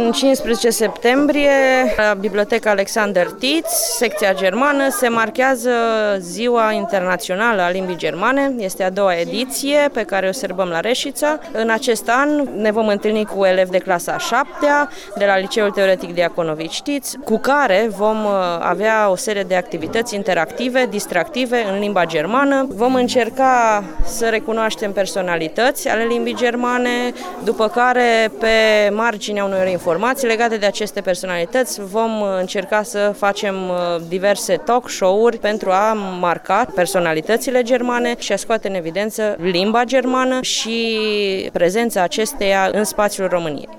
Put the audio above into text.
În 15 septembrie, la Biblioteca Alexander Tietz, secția germană, se marchează Ziua Internațională a Limbii Germane. Este a doua ediție pe care o sărbăm la Reșița. În acest an ne vom întâlni cu elevi de clasa a 7-a de la Liceul Teoretic Diaconovici Tietz, cu care vom avea o serie de activități interactive, distractive în limba germană. Vom încerca să recunoaștem personalități ale limbii germane, după care, pe marginea unor informații legate de aceste personalități, vom încerca să facem diverse talk show-uri pentru a marca personalitățile germane și a scoate în evidență limba germană și prezența acesteia în spațiul României.